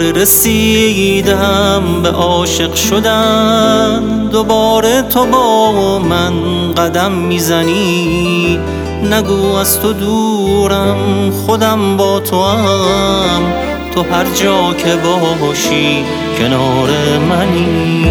دوباره رسیدم به عاشق شدن، دوباره تو با من قدم میزنی. نگو از تو دورم، خودم با تو هم، تو هر جا که باشی کنار منی.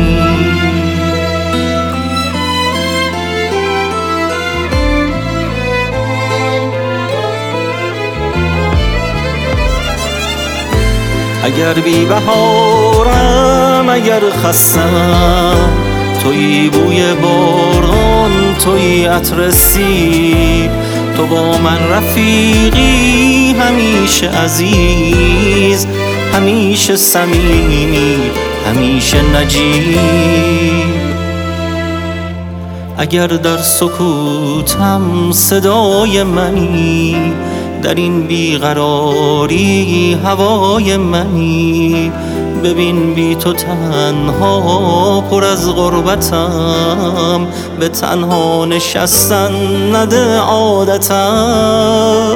اگر بی بهارم، اگر خستم، توی بوی باران، توی عطر سیب. تو با من رفیقی، همیشه عزیز، همیشه صمیمی، همیشه نجیب. اگر در سکوتم صدای منی، در این بیقراری هوای منی. ببین بی تو تنها پر از غربتم، به تنها نشستن نده عادتم.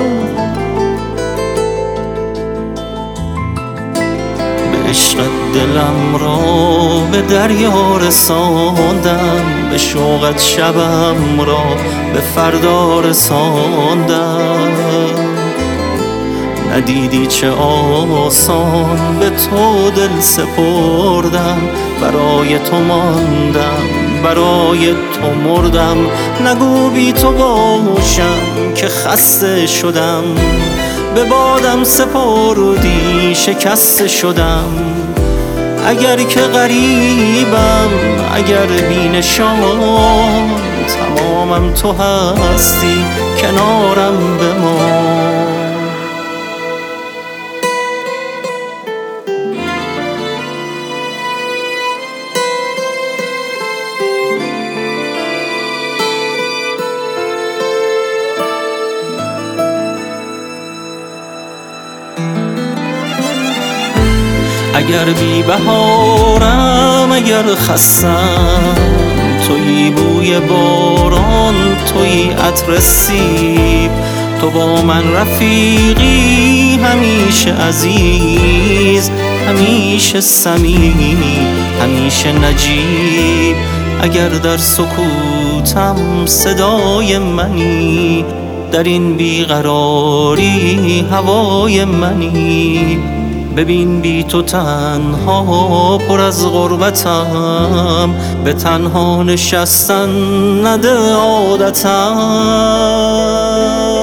به عشقت دلم را به دریا رساندم، به شوقت شبم را به فردا رساندم. ندیدی چه آسان به تو دل سپردم، برای تو ماندم، برای تو مردم. نگو بی تو باشم که خسته شدم، به بادم سپردی شکسته شدم. اگر که غریبم، اگر بی نشان، تمامم تو هستی، کنارم بمان. اگر بی بهارم، اگر خستم، توی بوی باران، توی عطر سیب. تو با من رفیقی، همیشه عزیز، همیشه صمیمی، همیشه نجیب. اگر در سکوتم صدای منی، در این بیقراری هوای منی. ببین بی تو تنها پر از غربتم، به تنها نشستن نده عادتم.